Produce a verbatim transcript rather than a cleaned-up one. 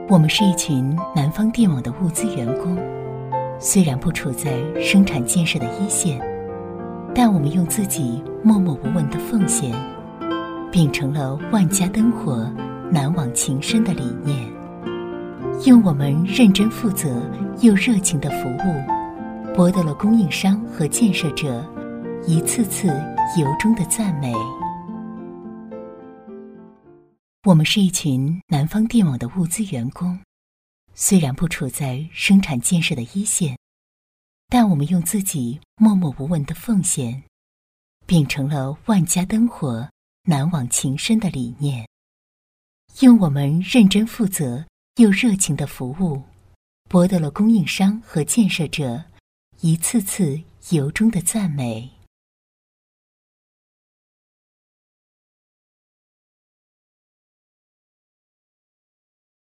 我们是一群南方电网的物资员工，虽然不处在生产建设的一线，但我们用自己默默无闻的奉献，秉承了万家灯火难忘情深的理念，用我们认真负责又热情的服务，博得了供应商和建设者一次次由衷的赞美。我们是一群南方电网的物资员工，虽然不处在生产建设的一线，但我们用自己默默无闻的奉献，秉承了万家灯火难忘情深的理念，用我们认真负责又热情的服务，博得了供应商和建设者一次次由衷的赞美。